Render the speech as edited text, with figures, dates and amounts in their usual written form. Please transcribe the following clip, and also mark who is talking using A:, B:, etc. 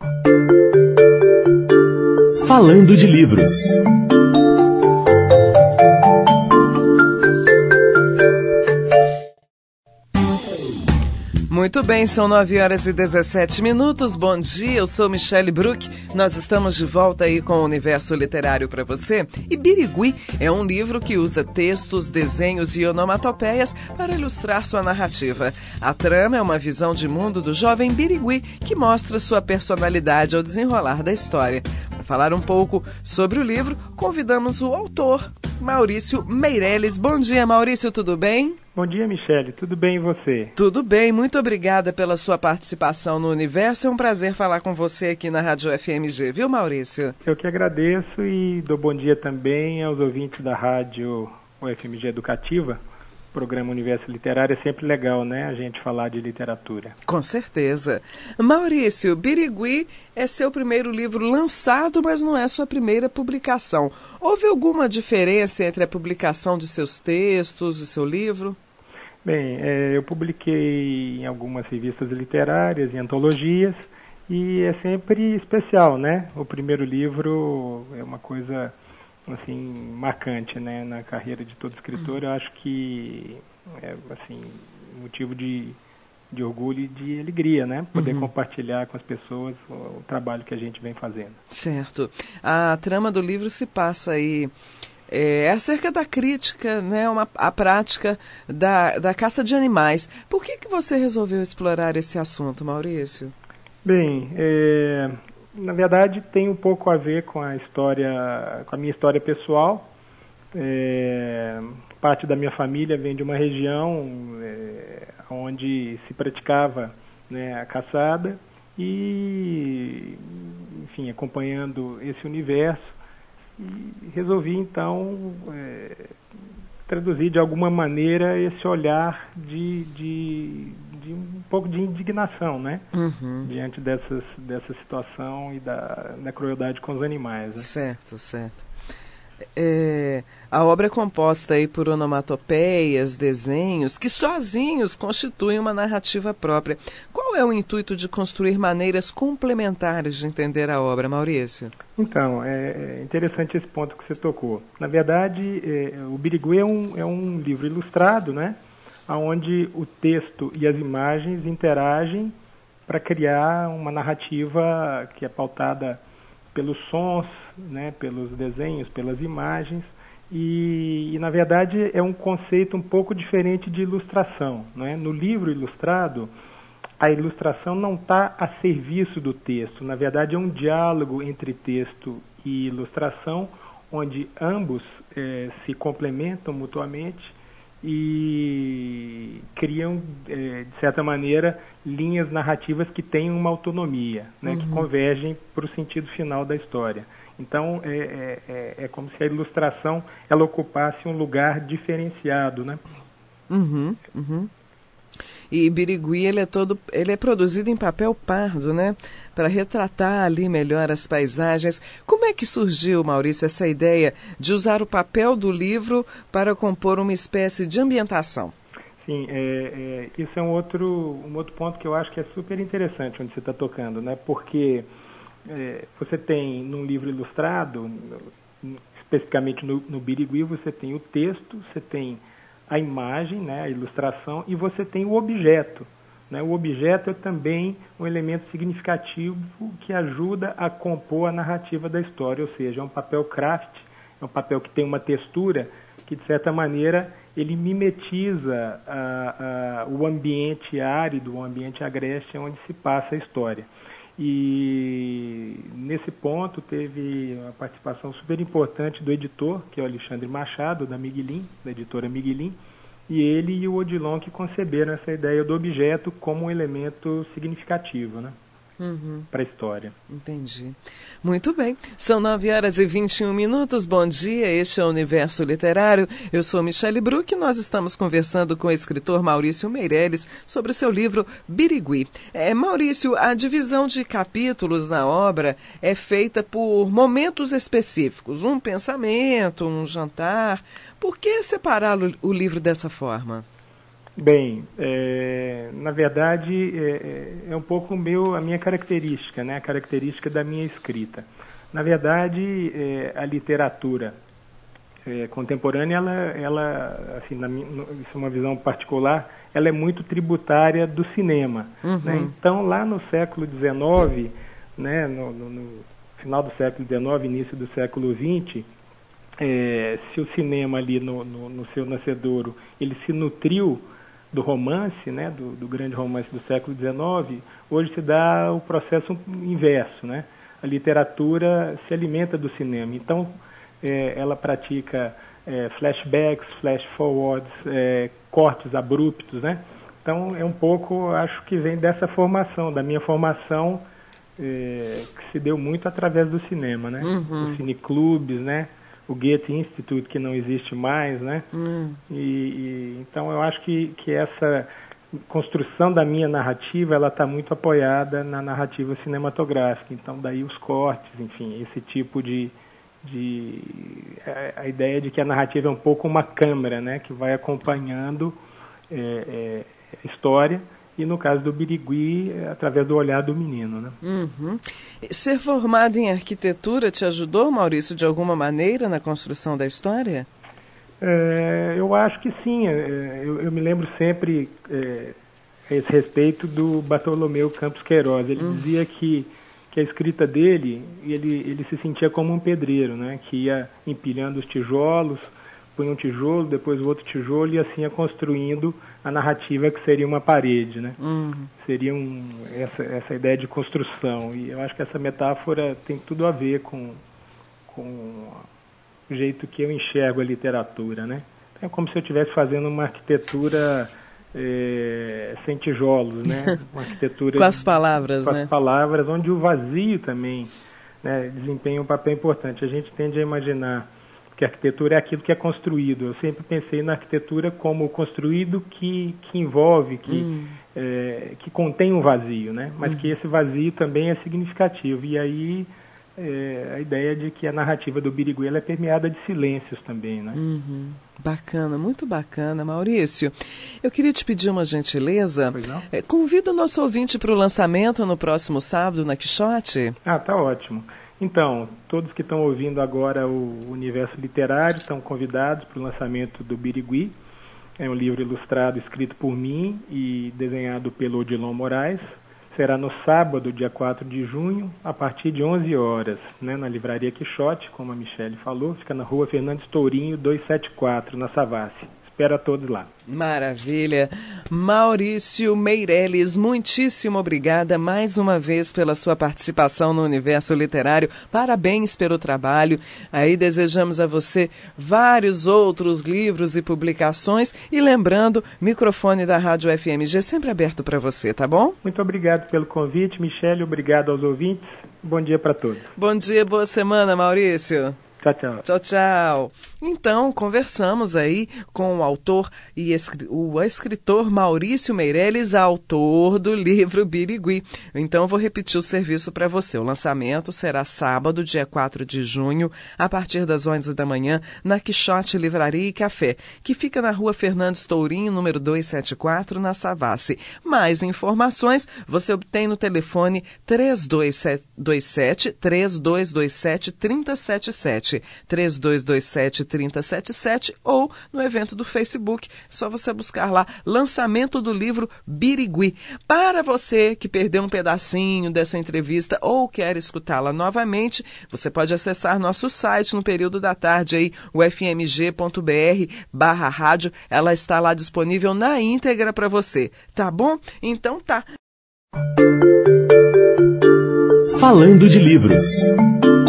A: Falando de livros.
B: Muito bem, são 9h17. Bom dia, eu sou Michele Bruck. Nós estamos de volta aí com o Universo Literário para você. E Birigui é um livro que usa textos, desenhos e onomatopeias para ilustrar sua narrativa. A trama é uma visão de mundo do jovem Birigui que mostra sua personalidade ao desenrolar da história. Para falar um pouco sobre o livro, convidamos o autor, Maurício Meirelles. Bom dia, Maurício, tudo bem?
C: Bom dia, Michele. Tudo bem e você?
B: Tudo bem, muito obrigada pela sua participação no Universo. É um prazer falar com você aqui na Rádio FMG, viu, Maurício?
C: Eu que agradeço e dou bom dia também aos ouvintes da Rádio UFMG Educativa. O programa Universo Literário é sempre legal, né? A gente falar de literatura.
B: Com certeza. Maurício, Birigui é seu primeiro livro lançado, mas não é sua primeira publicação. Houve alguma diferença entre a publicação de seus textos, do seu livro?
C: Bem, eu publiquei em algumas revistas literárias, em antologias, e é sempre especial, né? O primeiro livro é uma coisa assim marcante, né, na carreira de todo escritor. Eu acho que é assim motivo de orgulho e de alegria, né, poder compartilhar com as pessoas o trabalho que a gente vem fazendo.
B: Certo. A trama do livro se passa aí acerca da crítica, né, a prática da caça de animais. Por que você resolveu explorar esse assunto, Maurício?
C: Bem, na verdade tem um pouco a ver com a minha história pessoal. Parte da minha família vem de uma região onde se praticava, né, a caçada e, enfim, acompanhando esse universo, e resolvi então traduzir de alguma maneira esse olhar de um pouco de indignação, né? Diante dessa situação e da crueldade com os animais, né?
B: Certo. A obra é composta aí por onomatopeias, desenhos, que sozinhos constituem uma narrativa própria. Qual é o intuito de construir maneiras complementares de entender a obra, Maurício?
C: Então, é interessante esse ponto que você tocou. Na verdade, o Birigui é um livro ilustrado, né? Onde o texto e as imagens interagem para criar uma narrativa que é pautada pelos sons, né, pelos desenhos, pelas imagens, e na verdade é um conceito um pouco diferente de ilustração, né? No livro ilustrado, a ilustração não está a serviço do texto, na verdade é um diálogo entre texto e ilustração, onde ambos se complementam mutuamente e criam, de certa maneira, linhas narrativas que têm uma autonomia, né, que convergem para o sentido final da história. Então, é como se a ilustração ela ocupasse um lugar diferenciado, né?
B: E Birigui, ele é produzido em papel pardo, né? Para retratar ali melhor as paisagens. Como é que surgiu, Maurício, essa ideia de usar o papel do livro para compor uma espécie de ambientação?
C: Sim, isso é um outro ponto que eu acho que é super interessante onde você está tocando, né? Porque você tem num livro ilustrado, especificamente no Birigui, você tem o texto, você tem a imagem, né, a ilustração, e você tem o objeto, né? O objeto é também um elemento significativo que ajuda a compor a narrativa da história, ou seja, é um papel craft, é um papel que tem uma textura que, de certa maneira, ele mimetiza o ambiente árido, o ambiente agreste onde se passa a história. E nesse ponto teve uma participação super importante do editor, que é o Alexandre Machado, da Miguelin, da editora Miguelin, e ele e o Odilon que conceberam essa ideia do objeto como um elemento significativo, né, para a história.
B: Entendi. Muito bem. São 9h21. Bom dia, este é o Universo Literário. Eu sou Michele Bruck e nós estamos conversando com o escritor Maurício Meirelles sobre o seu livro Birigui. Maurício, a divisão de capítulos na obra é feita por momentos específicos, um pensamento, um jantar. Por que separar o livro dessa forma?
C: Bem, na verdade, é um pouco a minha característica, né? A característica da minha escrita. Na verdade, a literatura contemporânea, ela assim, isso é uma visão particular, ela é muito tributária do cinema. Né? Então, lá no século XIX, né, no final do século XIX, início do século XX, se o cinema ali no seu nascedouro, ele se nutriu do romance, né, do grande romance do século XIX, hoje se dá o processo inverso, né? A literatura se alimenta do cinema. Então, ela pratica flashbacks, flash forwards, cortes abruptos, né? Então, é um pouco, acho que vem dessa formação, da minha formação, que se deu muito através do cinema, né? Os cineclubes, né? O Goethe Institute, que não existe mais, né? Então, eu acho que essa construção da minha narrativa, ela está muito apoiada na narrativa cinematográfica. Então, daí os cortes, enfim, esse tipo a ideia de que a narrativa é um pouco uma câmera, né? Que vai acompanhando a história. E no caso do Birigui, através do olhar do menino, né?
B: Ser formado em arquitetura te ajudou, Maurício, de alguma maneira na construção da história?
C: Eu acho que sim. Eu me lembro sempre a esse respeito do Bartolomeu Campos Queiroz. Ele dizia que a escrita dele, ele se sentia como um pedreiro, né? Que ia empilhando os tijolos, põe um tijolo, depois o outro tijolo, e assim ia construindo a narrativa que seria uma parede, né? Seria essa ideia de construção. E eu acho que essa metáfora tem tudo a ver com o jeito que eu enxergo a literatura, né? É como se eu estivesse fazendo uma arquitetura sem tijolos, né? Uma arquitetura
B: com as palavras,
C: com
B: né?
C: as palavras, onde o vazio também, né, desempenha um papel importante. A gente tende a imaginar que a arquitetura é aquilo que é construído. Eu sempre pensei na arquitetura como construído que envolve, que contém um vazio, né? Mas que esse vazio também é significativo. E aí a ideia de que a narrativa do Birigui ela é permeada de silêncios também, né?
B: Bacana, muito bacana, Maurício. Eu queria te pedir uma gentileza.
C: Pois não?
B: Convida o nosso ouvinte para o lançamento no próximo sábado na Quixote.
C: Tá ótimo. Então, todos que estão ouvindo agora o Universo Literário estão convidados para o lançamento do Birigui. É um livro ilustrado, escrito por mim e desenhado pelo Odilon Moraes. Será no sábado, dia 4 de junho, a partir de 11 horas, né, na Livraria Quixote, como a Michele falou. Fica na Rua Fernandes Tourinho, 274, na Savassi. Espero a todos lá.
B: Maravilha. Maurício Meirelles, muitíssimo obrigada mais uma vez pela sua participação no Universo Literário. Parabéns pelo trabalho. Aí desejamos a você vários outros livros e publicações. E lembrando, microfone da Rádio FMG sempre aberto para você, tá bom?
C: Muito obrigado pelo convite, Michele. Obrigado aos ouvintes. Bom dia para todos.
B: Bom dia, boa semana, Maurício.
C: Tchau, tchau.
B: Tchau, tchau. Então, conversamos aí com o autor e o escritor Maurício Meirelles, autor do livro Birigui. Então, vou repetir o serviço para você. O lançamento será sábado, dia 4 de junho, a partir das 11 da manhã, na Quixote Livraria e Café, que fica na Rua Fernandes Tourinho, número 274, na Savassi. Mais informações você obtém no telefone 3227-3077, 3227-3077 ou no evento do Facebook. Só você buscar lá, lançamento do livro Birigui. Para você que perdeu um pedacinho dessa entrevista ou quer escutá-la novamente, você pode acessar nosso site no período da tarde, aí, o fmg.br/rádio. Ela está lá disponível na íntegra para você. Tá bom? Então tá.
A: Falando de livros.